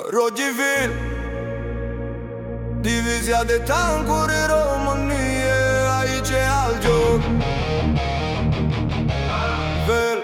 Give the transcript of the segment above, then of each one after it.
Rodivil, divizia de tancuri în România. Aici e alt joc. Vel,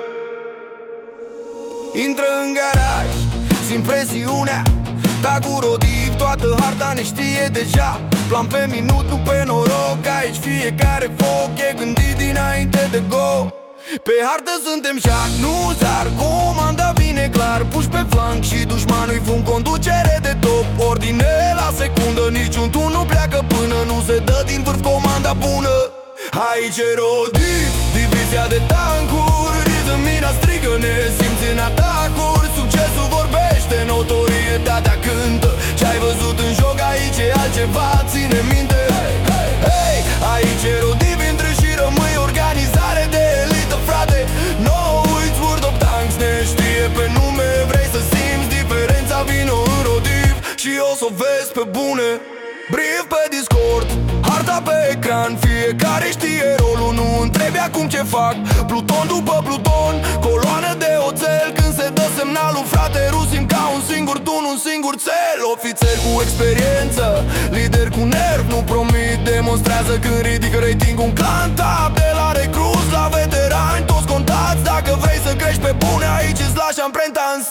intră în garaj, simt presiunea. Tag cu Rodiv, toată harta ne știe deja. Plan pe minut, nu pe noroc. Aici fiecare foc e gândit dinainte de go. Pe hartă suntem șac, nu zar. Comanda vine clar, puși pe flanc și dușmanul-i fum, conducere de top. Ordine la secundă, niciun tun nu pleacă până nu se dă din vârf comanda bună. Aici e Rodiv, divizia de tancuri. Ridă-mina strigă, ne simți în atacuri. Succesul vorbește, notorietatea cântă. Ce-ai văzut în joc aici e altceva, ține minte. Hey, aici e Rodiv, intră și rămâi organizare de elită, frate. No uiți World of Tanks, ne știe pe nume. Vrei să simți diferența, vino în Rodiv și o s-o vezi pe bune. Brief pe Discord, harta pe ecran, fiecare știe rolul, nu întrebi acum ce fac. Pluton după pluton, coloană de oțel. Când se dă semnalul, frate, rusim ca un singur tun, un singur cel. Ofițer cu experiență, lider cu nerv, nu promit, demonstrează când ridică rating. Un clan tap, de la recruți la veterani, toți contați. Dacă vrei să crești pe bune, aici îți lași amprenta în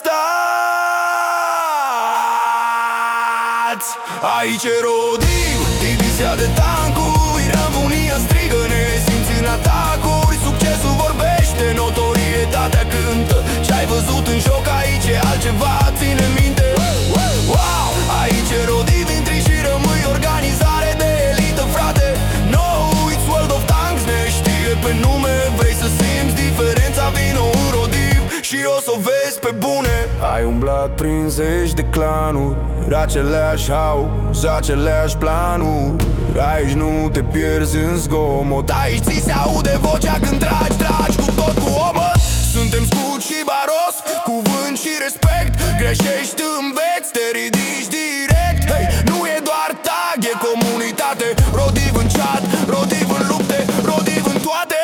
stat. Aici e Rodiv, divizia de tancuri. România strigă, ne simți în atacuri. Succesul vorbește, notorietatea cântă. Ce-ai văzut în joc aici e altceva, ține minte. Wow, aici e Rodiv, intri și rămâi organizare de elită, frate. No uiți World of Tanks, ne știe pe nume. Vrei să simți diferența, vino în Rodiv și o s-o vezi pe bune. Ai umblat prin zeci de clanuri, aceleași house, aceleași planuri. Aici nu te pierzi în zgomot, aici ți se aude vocea când tragi cu tot cu omăt. Suntem scut și baros, cuvânt și respect. Greșești, înveți, te ridici direct. Hey, nu e doar tag, e comunitate. Rodiv în chat, Rodiv în lupte, Rodiv în toate.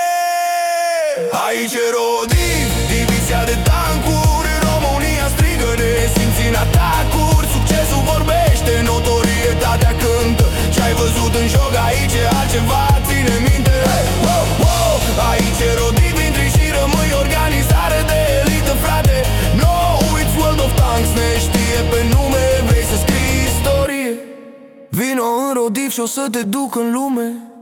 Aici e Rodiv, divizia de tancuri. România strigă, ne simți în atacuri. Succesul vorbește, notorietatea cântă. Ce-ai văzut în joc aici e altceva, ține minte. Wow, wow, aici e Rodiv, intri și rămâi organizare de elită, frate. No uiți World of Tanks, ne știe pe nume. Vrei să scrii istorie? Vino în Rodiv și o să te duc în lume.